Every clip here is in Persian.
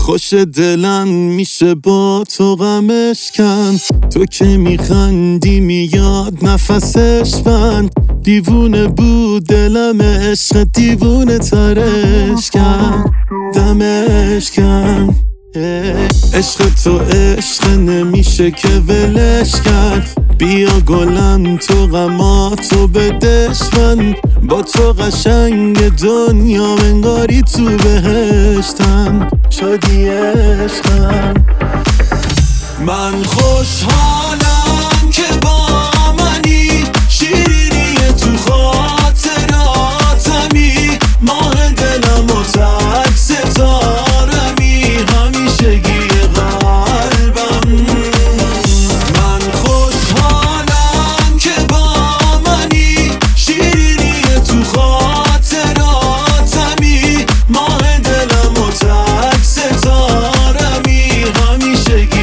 خوش دلم میشه با تو غمش کن. تو که میخندی میاد نفسش بند. دیوونه بود دلم عشق دیوونه ترش کن. دمش کن. عشق تو عشق نمیشه که ولش کرد. بیا گلم تو غماتو بدش من. با تو قشنگ دنیا انگاری تو بهشتم. شادی عشقم. من خوشحالم که با منی. شیرینی تو خاطراتمی. ماه دلم و تک ستارمی. همیشگی قلبم. من خوشحالم که با منی. شیرینی تو خاطراتمی. ماه دلم و تک ستارمی. همیشگی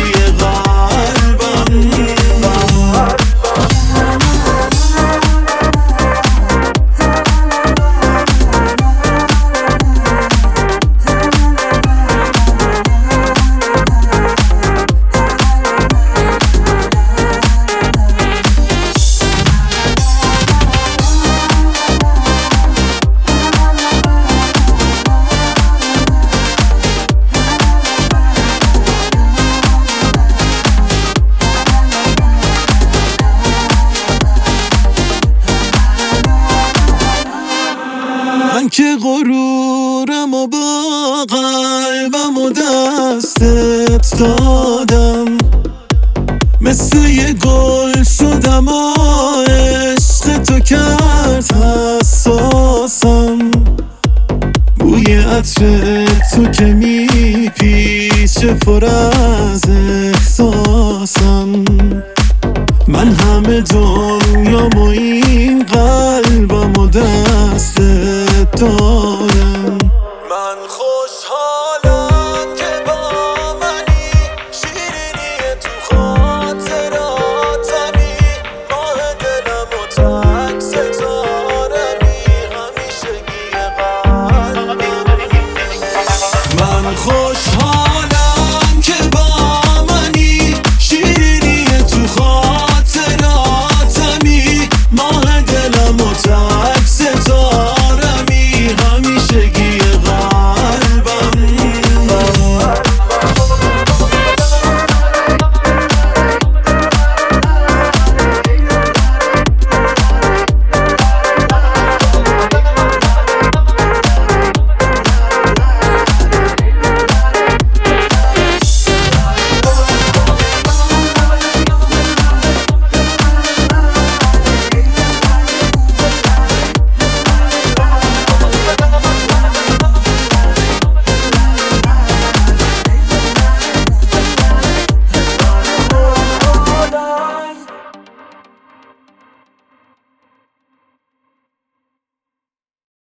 من که غرورم و با قلبم و دستت دادم. مثل یه گل شدم و عشق تو کرد حساسم. بوی عطر تو که میپیچه پر از احساسم. من همه دنیامو این قلبم و دستت دادم.